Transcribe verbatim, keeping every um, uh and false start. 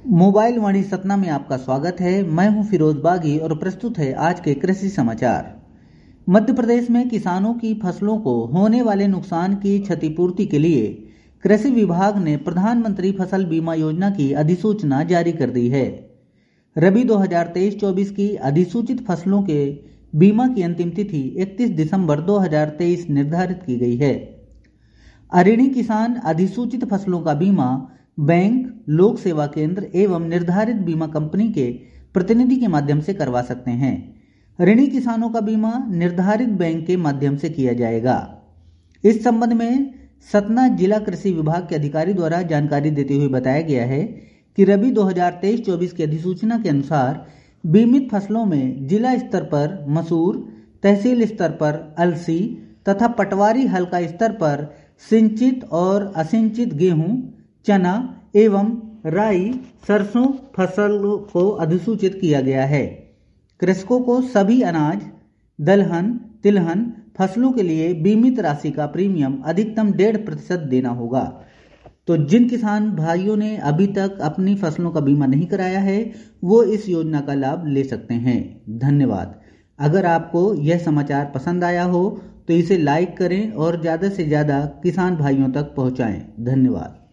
Mobile वाणी सतना में आपका स्वागत है। मैं हूं फिरोज बागी और प्रस्तुत है आज के कृषि समाचार। मध्य प्रदेश में किसानों की फसलों को होने वाले नुकसान की क्षतिपूर्ति के लिए कृषि विभाग ने प्रधानमंत्री फसल बीमा योजना की अधिसूचना जारी कर दी है। रबी दो हज़ार तेईस चौबीस की अधिसूचित फसलों के बीमा की अंतिम तिथि इकतीस दिसंबर दो हज़ार तेईस निर्धारित की गई है। अऋणी किसान अधिसूचित फसलों का बीमा बैंक, लोक सेवा केंद्र एवं निर्धारित बीमा कंपनी के प्रतिनिधि के माध्यम से करवा सकते हैं। ऋणी किसानों का बीमा निर्धारित बैंक के माध्यम से किया जाएगा। इस संबंध में सतना जिला कृषि विभाग के अधिकारी द्वारा जानकारी देते हुए बताया गया है कि रबी दो हज़ार तेईस चौबीस की अधिसूचना के अनुसार बीमित फसलों में जिला स्तर पर मसूर, तहसील स्तर पर अलसी तथा पटवारी हल्का स्तर पर सिंचित और असिंचित गेहूं, चना एवं राई, सरसों फसलों को अधिसूचित किया गया है। कृषकों को सभी अनाज, दलहन, तिलहन फसलों के लिए बीमित राशि का प्रीमियम अधिकतम डेढ़ प्रतिशत देना होगा। तो जिन किसान भाइयों ने अभी तक अपनी फसलों का बीमा नहीं कराया है वो इस योजना का लाभ ले सकते हैं। धन्यवाद। अगर आपको यह समाचार पसंद आया हो तो इसे लाइक करें और ज़्यादा से ज़्यादा किसान भाइयों तक पहुंचाएं। धन्यवाद।